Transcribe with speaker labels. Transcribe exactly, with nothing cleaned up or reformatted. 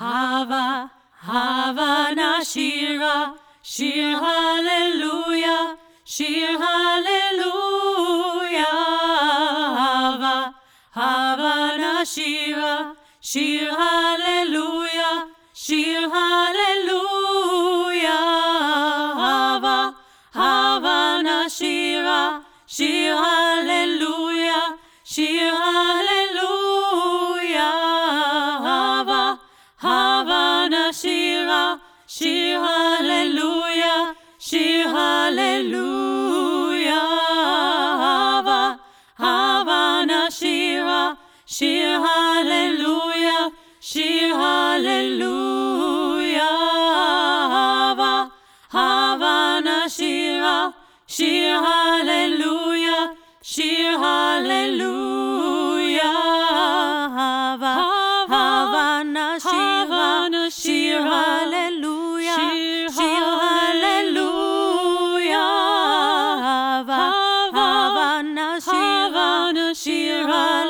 Speaker 1: Hava, Havana Shira, Shir Hallelujah, Shir Hallelujah. Hava, Havana Shira, Shir Hallelujah, Shir Hallelujah. Hava, Havana Shira, Shir Hallelujah, Shir Hallelujah. Hava, Havana Shira, Shir Hallelujah, Shir Hallelujah. Hava, Havana Shira, Shir Hallelujah, Shir Hallelujah. Hava, Havana Shira, Shir Hallelujah, Shir Hallelujah. Hava, Havana Shira, Shir Hallelujah, Shir Hallelujah. Hava, Havana Shira, Shir Hallelujah.